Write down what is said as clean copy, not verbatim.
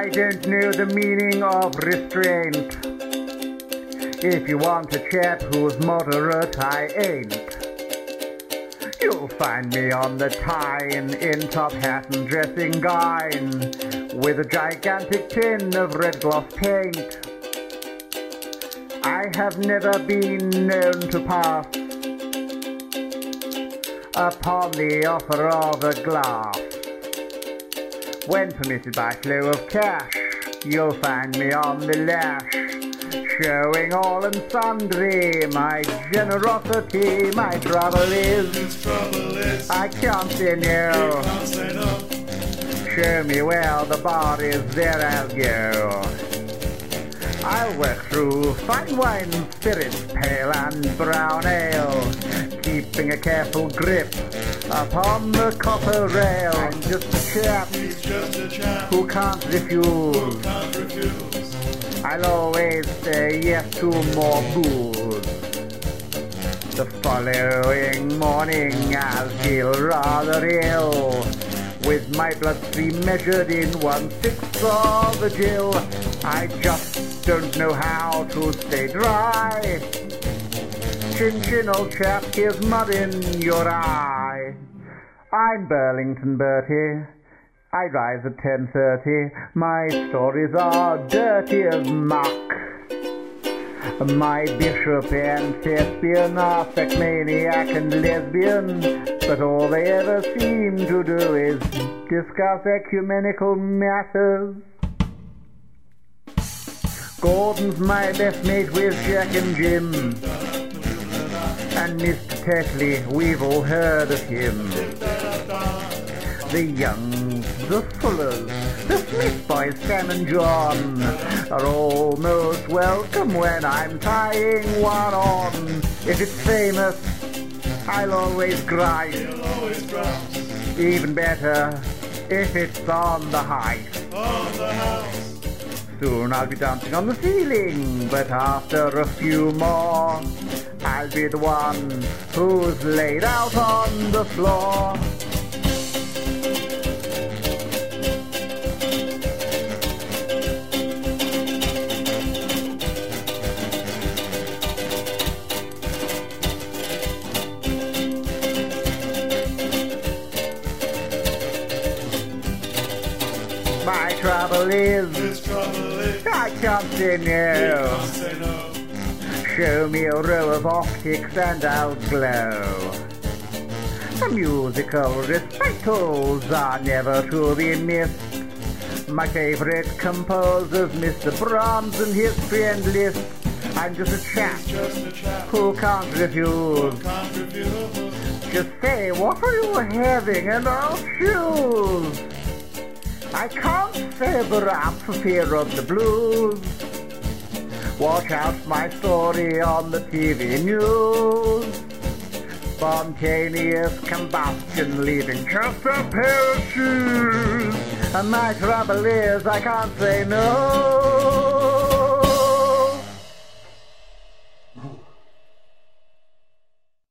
I don't know the meaning of restraint. If you want a chap who's moderate, I ain't. You'll find me on the Tyne in top hat and dressing gown, with a gigantic tin of red gloss paint. I have never been known to pass upon the offer of a glass. When permitted by flow of cash, you'll find me on the lash, showing all and sundry my generosity. My trouble is, I can't say no. Show me where the bar is, there I'll go. I'll work through fine wine, spirits, pale and brown ale, keeping a careful grip upon the copper rail. I'm just a chap, who can't refuse. I'll always say yes to more booze. The following morning I'll feel rather ill, with my bloodstream measured in 1/6 of a gill. I just don't know how to stay dry. Chin chin, old chap, here's mud in your eye. I'm Burlington Bertie, I rise at 10:30. My stories are dirty as muck. My bishop and thespian are sex maniac and lesbian, but all they ever seem to do is discuss ecumenical matters. Gordon's my best mate with Jack and Jim, and Mr. Tetley, we've all heard of him. The Youngs, the Fullers, the Smith boys, Sam and John, are all most welcome when I'm tying one on. If it's famous, I'll always grind. Even better, if it's on the height. Soon I'll be dancing on the ceiling, but after a few more, I'll be the one who's laid out on the floor. My trouble is, I can't say no. Show me a row of optics and I'll glow. The musical recitals are never to be missed. My favorite composer's Mr. Brahms and his friend Liszt. I'm just a chap who can't refuse. Just say, what are you having, and I'll choose. I can't sober up for fear of the blues. Watch out for my story on the TV news. Spontaneous combustion leaving just a pair of shoes. And my trouble is I can't say no.